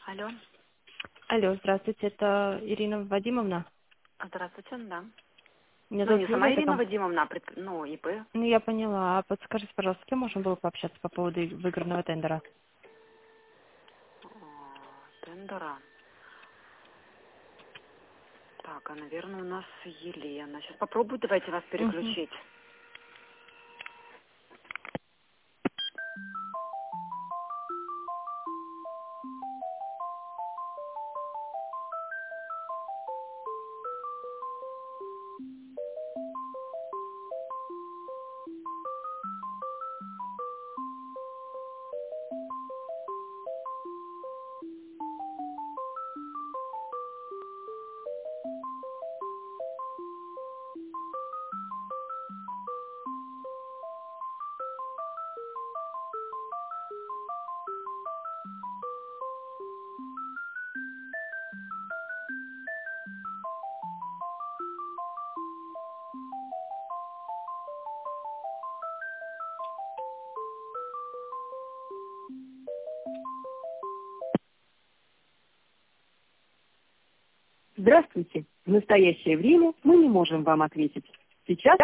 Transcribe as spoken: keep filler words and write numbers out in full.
Алло. Алло, здравствуйте, это Ирина Вадимовна. Здравствуйте, да. Меня Ну, зовут не Юля, сама это Ирина ком- Вадимовна, а пред- ну, ИП. Ну, я поняла. А подскажите, пожалуйста, с кем можно было пообщаться по поводу и- выигранного тендера? О, тендера. Так, а, наверное, у нас Елена. Сейчас попробую, давайте вас Угу. переключить. Здравствуйте. В настоящее время мы не можем вам ответить. Сейчас